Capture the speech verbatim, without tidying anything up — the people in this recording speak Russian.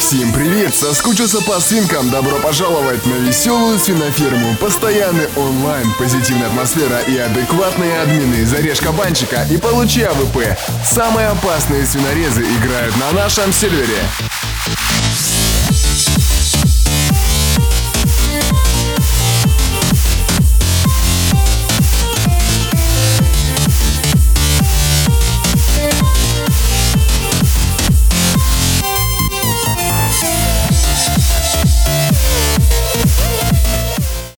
Всем привет! Соскучился по свинкам? Добро пожаловать на веселую свиноферму. Постоянный онлайн, позитивная атмосфера и адекватные админы. Зарежь кабанчика и получи АВП. Самые опасные свинорезы играют на нашем сервере.